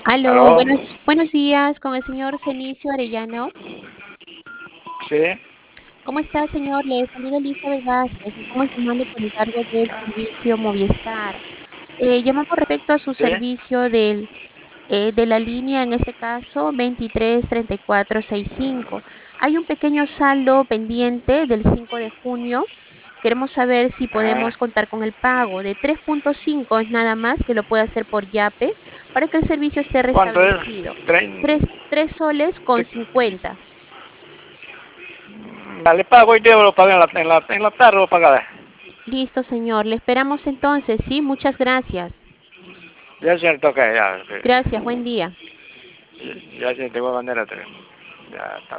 Aló, ¿Aló? buenos días con el señor Cenicio Arellano. Sí. ¿Cómo está, señor? Le saluda Elizabeth Vázquez. Estamos llamando por encargo del servicio Movistar. Llamamos respecto a su Sí. servicio de la línea, en este caso 233465. Hay un pequeño saldo pendiente del 5 de junio. Queremos saber si Ajá. podemos contar con el pago de 3.5, es nada más que lo puede hacer por Yape para que el servicio esté ¿Cuánto es? restablecido. Trein- 3 soles con 50. Dale pago hoy día, lo pagué en la tarde, lo pagaré. Listo, señor. Le esperamos entonces, ¿sí? Muchas gracias. Ya se toca, ya. Gracias, buen día. Ya se de igual manera. Ya está.